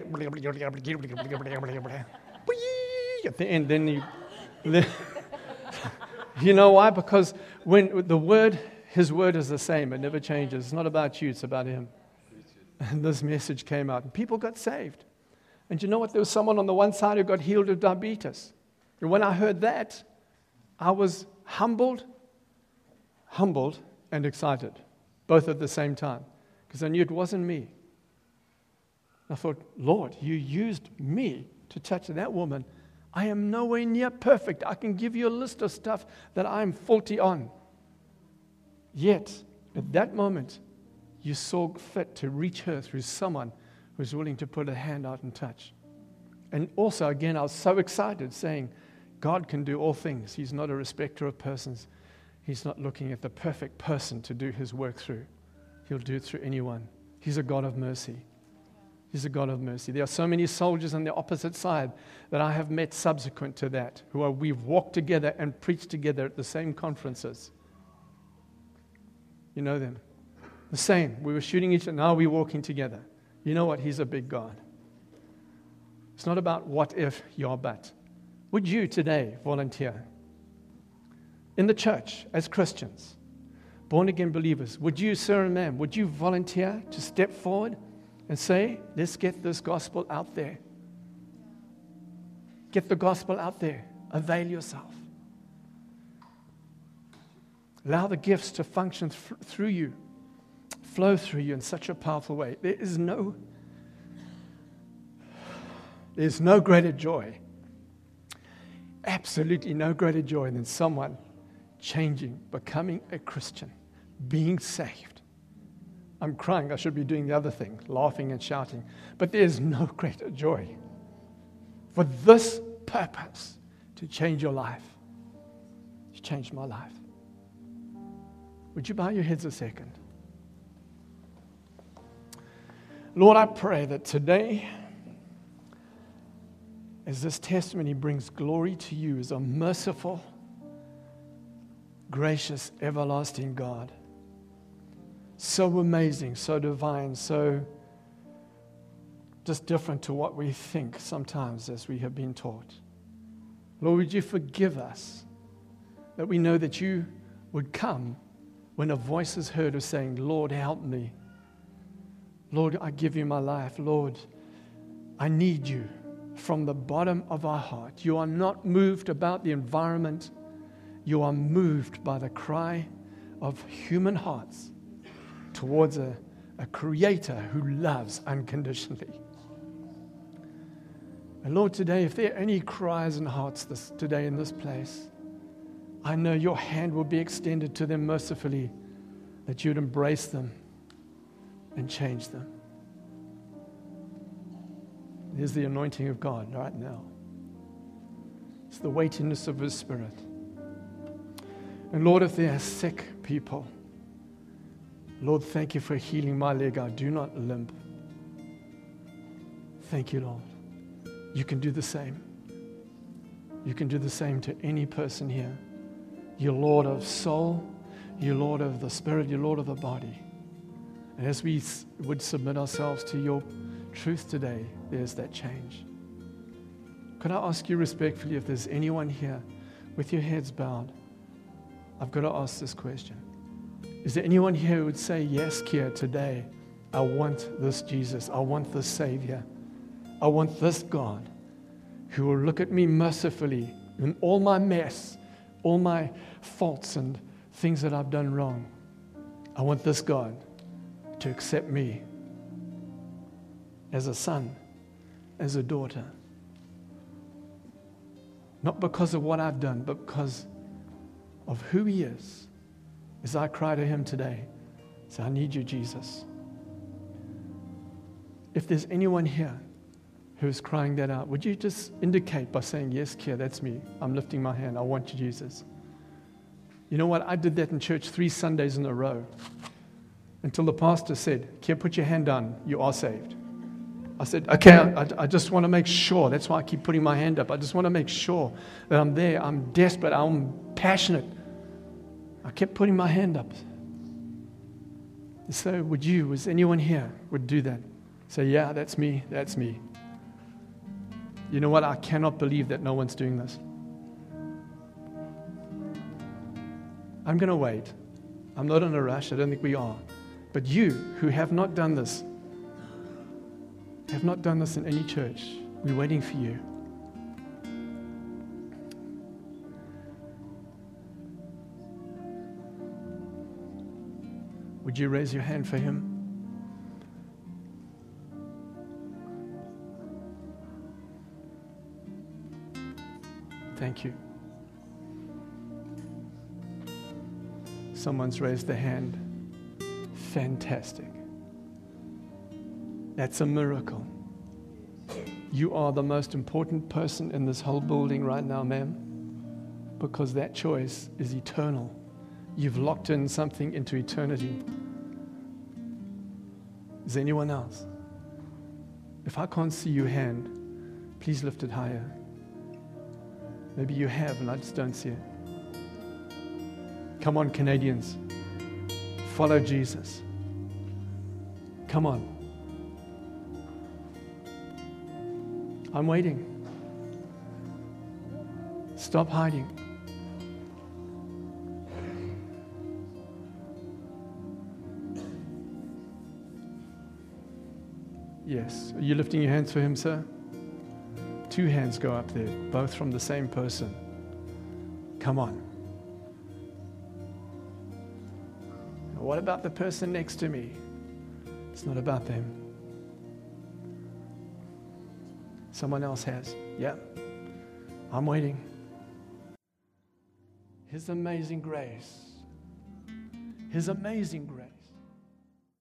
At the end, then you... Then, you know why? Because when the word, his word is the same. It never changes. It's not about you. It's about him. And this message came out, and people got saved. And you know what? There was someone on the one side who got healed of diabetes. And when I heard that, I was humbled, humbled and excited, both at the same time, because I knew it wasn't me. I thought, Lord, you used me to touch that woman. I am nowhere near perfect. I can give you a list of stuff that I'm faulty on. Yet, at that moment, you saw fit to reach her through someone who was willing to put a hand out and touch. And also, again, I was so excited saying, God can do all things. He's not a respecter of persons. He's not looking at the perfect person to do his work through. He'll do it through anyone. He's a God of mercy. He's a God of mercy. There are so many soldiers on the opposite side that I have met subsequent to that, who are, we've walked together and preached together at the same conferences. You know them. The same. We were shooting each other. Now we're walking together. You know what? He's a big God. It's not about what if, your but. Would you today volunteer? In the church, as Christians, born-again believers, would you, sir and ma'am, would you volunteer to step forward and say, let's get this gospel out there? Get the gospel out there. Avail yourself. Allow the gifts to function th- through you, flow through you in such a powerful way. There is no, there's no greater joy, absolutely no greater joy than someone changing, becoming a Christian, being saved. I'm crying. I should be doing the other thing, laughing and shouting. But there's no greater joy for this purpose, to change your life. It's changed my life. Would you bow your heads a second? Lord, I pray that today, as this testimony brings glory to you as a merciful, gracious, everlasting God, so amazing, so divine, so just different to what we think sometimes as we have been taught. Lord, would you forgive us that we know that you would come when a voice is heard of saying, Lord, help me. Lord, I give you my life. Lord, I need you from the bottom of our heart. You are not moved about the environment. You are moved by the cry of human hearts towards a, a creator who loves unconditionally. And Lord, today, if there are any cries and hearts this, today in this place, I know your hand will be extended to them mercifully, that you'd embrace them and change them. Here's the anointing of God right now. It's the weightiness of His Spirit. And Lord, if there are sick people, Lord, thank you for healing my leg. I do not limp. Thank you, Lord. You can do the same. You can do the same to any person here. You're Lord of soul. You're Lord of the spirit. You're Lord of the body. And as we would submit ourselves to your truth today, there's that change. Could I ask you respectfully, if there's anyone here with your heads bowed, I've got to ask this question. Is there anyone here who would say, yes, Kia, today, I want this Jesus. I want this Savior. I want this God who will look at me mercifully in all my mess, all my faults and things that I've done wrong. I want this God to accept me as a son, as a daughter. Not because of what I've done, but because of who He is. As I cry to Him today, say, I need you, Jesus. If there's anyone here who's crying that out, would you just indicate by saying, yes, Kia, that's me. I'm lifting my hand. I want you, Jesus. You know what? I did that in church three Sundays in a row until the pastor said, Kia, put your hand down. You are saved. I said, okay, I, I just want to make sure. That's why I keep putting my hand up. I just want to make sure that I'm there. I'm desperate. I'm passionate. I kept putting my hand up. So would you, was anyone here would do that? Say, yeah, that's me. That's me. You know what? I cannot believe that no one's doing this. I'm going to wait. I'm not in a rush. I don't think we are. But you who have not done this, have not done this in any church, we're waiting for you. Would you raise your hand for him? Thank you. Someone's raised their hand. Fantastic. That's a miracle. You are the most important person in this whole building right now, ma'am, because that choice is eternal. You've locked in something into eternity. Is there anyone else? If I can't see your hand, please lift it higher. Maybe you have and I just don't see it. Come on, Canadians. Follow Jesus. Come on. I'm waiting. Stop hiding. Yes. Are you lifting your hands for him, sir? Two hands go up there, both from the same person. Come on. Now, what about the person next to me? It's not about them. Someone else has. Yeah. I'm waiting. His amazing grace. His amazing grace.